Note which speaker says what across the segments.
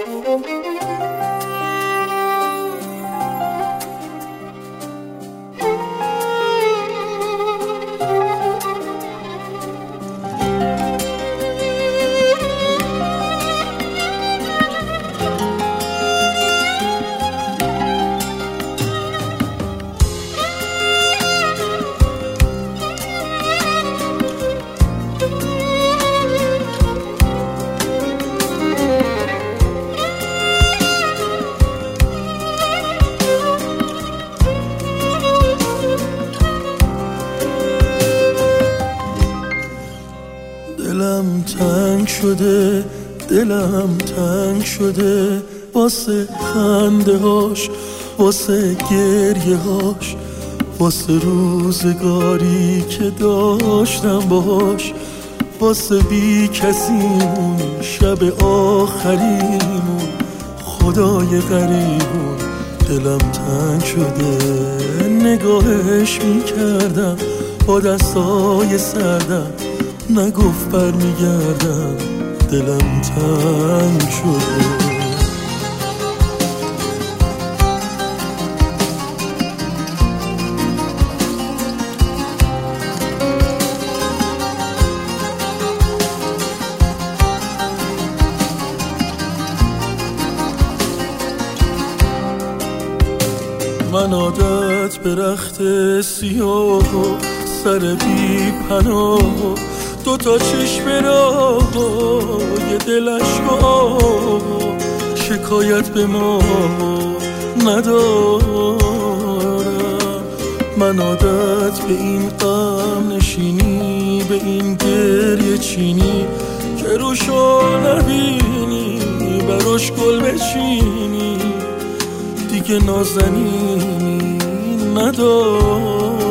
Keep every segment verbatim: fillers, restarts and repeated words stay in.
Speaker 1: دلم تنگ شده، دلم تنگ شده واسه خنده هاش، واسه گریه هاش، واسه روزگاری که داشتم باهاش، واسه بی کسیمون شب آخریمون خدای غریبون. دلم تنگ شده، نگاهش میکردم با دستای سردم، نگفت برمیگردم. دلم تنگ شده. من عادت به رخت سیاه و سر بی پناه و دو تا چشم راهی دلش گاه، شکایت به ما ندارم. من عادت به این غم نشینی، به این گریه چینی که روشو نبینی براش گل بچینی، دیگه نازنینی ندارم.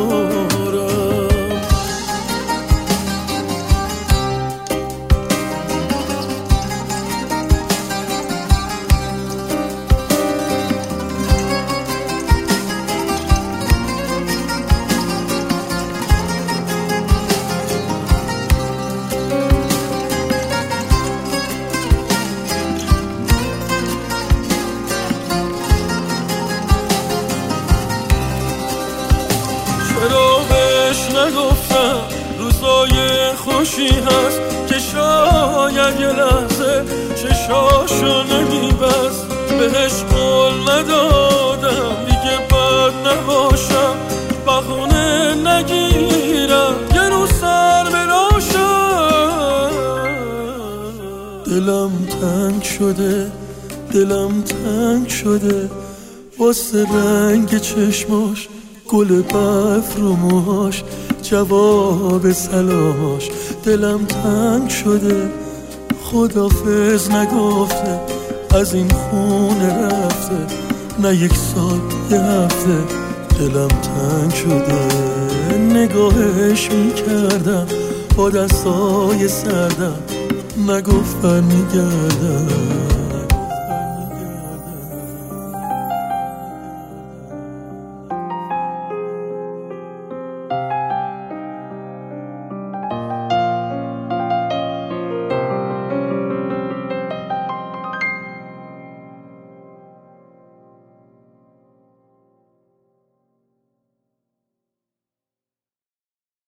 Speaker 1: چرا بهش نگفتم روزای خوشی هست که شاید یه لحظه چشاشو نمیبست. بهش قول ندادم دیگه بد نباشم، بخونه نگیرم یه روز سر براشم. دلم تنگ شده، دلم تنگ شده واسه رنگ چشماش، گل برف رو موهاش، جواب سلاماش. دلم تنگ شده، خدافظ نگفته، از این خونه رفته، نه یک سال یه هفته. دلم تنگ شده، نگاهش میکردم با دستای سردم، نگفت برمیگردم.